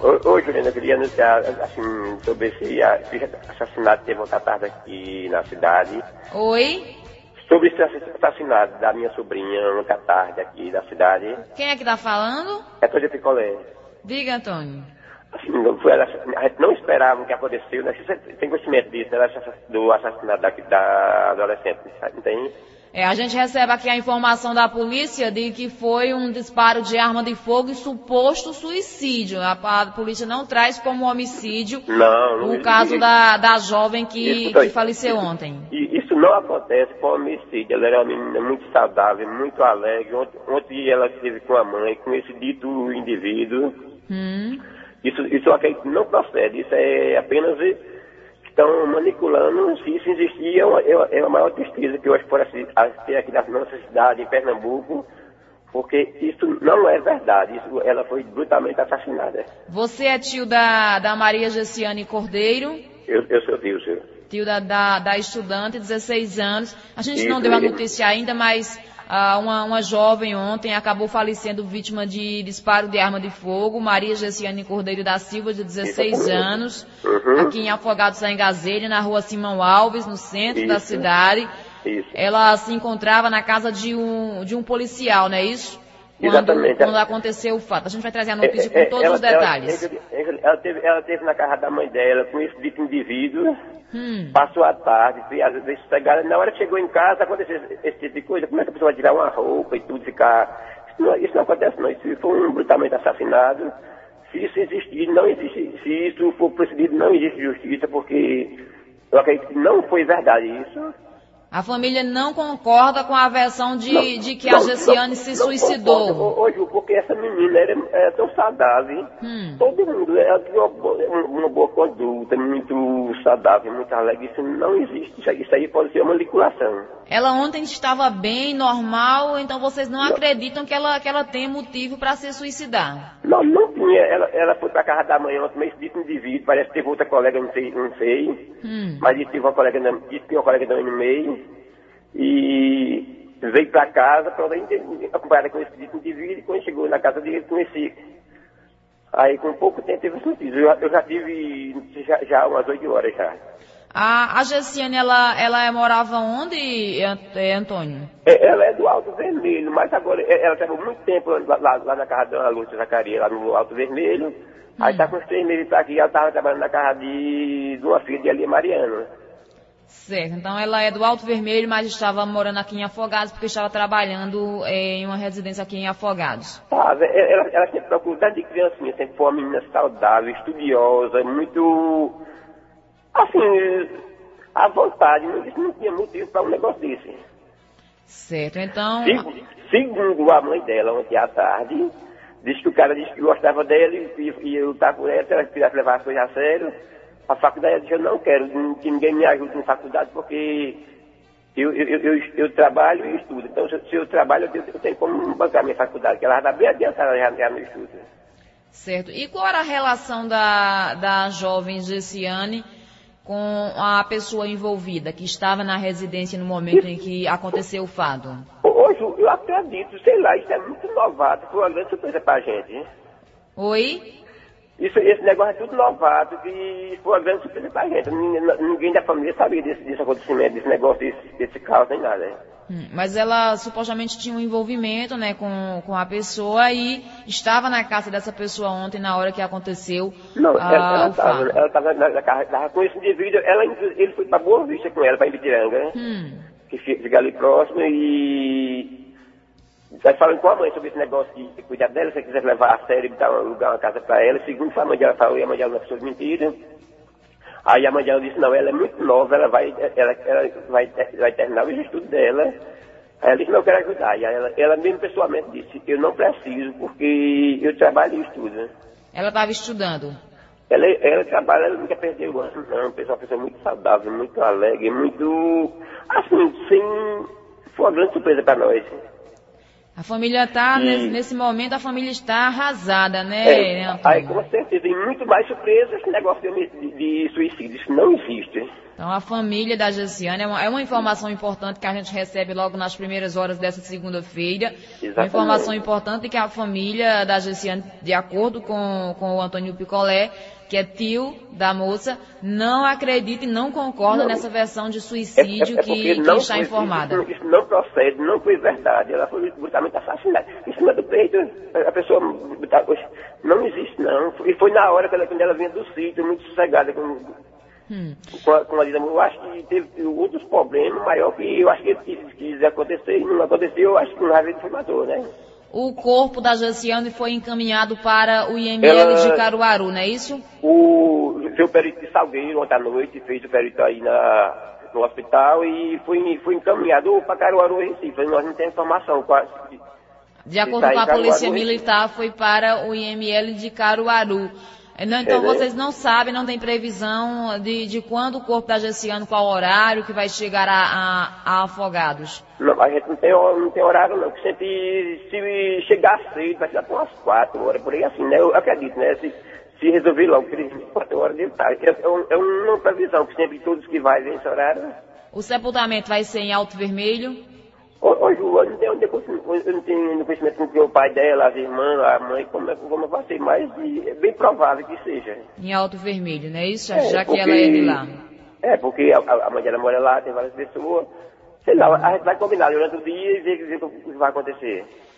Ô, Juliana, eu queria anunciar, assim, sobre esse assassinato que teve ontem à tarde aqui na cidade. Oi? Sobre esse assassinato da minha sobrinha ontem à tarde aqui da cidade. Quem é que tá falando? É Antônia Picolé. Diga, Antônio. Assim, a gente não esperava o que aconteceu, né? Você tem conhecimento disso, né? Do assassinato da adolescente, não tem? A gente recebe aqui a informação da polícia de que foi um disparo de arma de fogo e suposto suicídio. A polícia não traz como homicídio Não o caso da jovem que faleceu ontem. Isso não acontece com homicídio. Ela era uma menina muito saudável, muito alegre. Ontem ela esteve com a mãe, com esse dito indivíduo. Isso aqui não procede. Isso é apenas... Estão manipulando. Se isso existia, é a maior tristeza que hoje pode ter aqui na nossa cidade, em Pernambuco, porque isso não é verdade. Ela foi brutalmente assassinada. Você é tio da Maria Gessiane Cordeiro? Eu sou tio, senhor. Tio da estudante, 16 anos. A gente não deu a notícia ainda, mas uma jovem ontem acabou falecendo vítima de disparo de arma de fogo. Maria Gessiane Cordeiro da Silva, de 16 anos, aqui em Afogados, em Gazelha, na rua Simão Alves, no centro da cidade. Ela se encontrava na casa de um policial, não é isso? Quando aconteceu o fato. A gente vai trazer a notícia com todos os detalhes. Ela teve na casa da mãe dela com esse dito indivíduo. Passou a tarde, às vezes sossegada. Na hora que chegou em casa, aconteceu esse tipo de coisa. Como é que a pessoa vai tirar uma roupa e tudo, ficar... Isso não acontece, não. Isso foi brutalmente assassinado. Se isso existir, não existe. Se isso for procedido, não existe justiça, porque eu acredito que não foi verdade isso. A família não concorda com a versão de que a Gessiane se suicidou. Hoje, porque essa menina era tão saudável. Todo mundo, ela tinha uma boa conduta, muito saudável, muito alegre. Isso não existe. Isso aí pode ser uma manipulação. Ela ontem estava bem, normal, então vocês não acreditam que ela tem motivo para se suicidar? Não tinha. Ela foi para a casa da mãe ontem, mas disse um indivíduo, parece que teve outra colega, não sei. Mas disse que tinha uma colega também no meio. E veio para casa, acompanhada com esse indivíduo, e quando chegou na casa dele, conheci. Aí, com pouco tempo, teve esse notícia. Eu já tive já umas 8 horas já. A Gessiane, ela morava onde, Antônio? Ela é do Alto Vermelho, mas agora ela estava muito tempo lá na casa da Lúcia Zacaria, lá no Alto Vermelho. Aí está com uns 3 meses para aqui, ela estava trabalhando na casa de uma filha de Ali Mariana. Certo, então ela é do Alto Vermelho, mas estava morando aqui em Afogados, porque estava trabalhando em uma residência aqui em Afogados. Ela sempre procurou, desde criancinha, sempre foi uma menina saudável, estudiosa, muito, assim, à vontade, não tinha motivo para um negócio desse. Certo, então... Segundo a mãe dela, ontem à tarde, disse que o cara disse que gostava dela e eu estava com ela, se ela quisesse levar as coisas a sério. A faculdade disse, eu não quero que ninguém me ajude na faculdade, porque eu trabalho e estudo. Então, se eu trabalho, eu tenho como bancar minha faculdade, que ela já está bem adiantada já no estudo. Certo. E qual era a relação da jovem Gessiane com a pessoa envolvida, que estava na residência no momento em que aconteceu o fato? Hoje, eu acredito, sei lá, isso é muito novato, foi uma grande surpresa pra gente, hein? Oi? Esse negócio é tudo novato, que foi uma grande surpresa pra gente. Ninguém da família sabia desse acontecimento, desse negócio, desse caos, nem nada. Mas ela supostamente tinha um envolvimento, né, com a pessoa e estava na casa dessa pessoa ontem, na hora que aconteceu ela estava na casa com esse indivíduo. Ele foi pra Boa Vista com ela, pra Ibitiranga, que fica ali próximo, e... Está falando com a mãe sobre esse negócio de cuidar dela, se quiser levar a sério e dar uma casa para ela. Segundo a mãe dela falou, e a mãe dela não é pessoa de mentira. Aí a mãe dela disse, não, ela é muito nova, ela vai terminar o estudo dela. Aí ela disse, não, eu quero ajudar. E aí ela mesmo pessoalmente disse, eu não preciso, porque eu trabalho e estudo. Ela estava estudando? Ela trabalha, ela não quer perder o ano, não. Uma pessoa muito saudável, muito alegre, muito... Assim, foi uma grande surpresa para nós. A família está, nesse momento, a família está arrasada, né? Aí, com certeza, tem muito mais surpresa esse negócio de suicídio. Isso não existe. Então, a família da Gessiane é uma informação importante que a gente recebe logo nas primeiras horas dessa segunda-feira. Uma informação importante que a família da Gessiane, de acordo com o Antônio Picolé, que é tio da moça, não acredita e não concorda nessa versão de suicídio que está informada. Isso não procede, não foi verdade. Ela foi brutalmente assassinada. Em cima do peito, a pessoa não existe, não. E foi na hora quando ela vinha do sítio, muito sossegada com a Lida. Eu acho que teve outros problemas maiores que eu acho que quis acontecer e não aconteceu. Eu acho que não havia matou, né? O corpo da Gessiane foi encaminhado para o IML de Caruaru, não é isso? Fez o perito de Salgueiro ontem à noite, fez o perito aí no hospital e foi encaminhado para Caruaru, Recife. Nós não temos informação. De acordo com a Polícia Militar, foi para o IML de Caruaru. Então vocês não sabem, não tem previsão de quando o corpo da Gessiane, qual horário que vai chegar a Afogados? Não, a gente não tem horário não, porque sempre se chegar cedo, vai ser por umas 4 horas, por aí assim, né? Eu acredito, né? Se resolver logo, 4 horas de tarde. É uma previsão, que sempre todos que vai ver esse horário. O sepultamento vai ser em Alto Vermelho? Ô, Ju, eu não tenho conhecimento com o pai dela, as irmãs, a mãe, como vai ser, mas é bem provável que seja. Em Alto Vermelho, não é isso? Já que ela é de lá. Porque a mãe dela mora lá, tem várias pessoas. Sei lá, a gente vai combinar durante o dia e ver o que vai acontecer.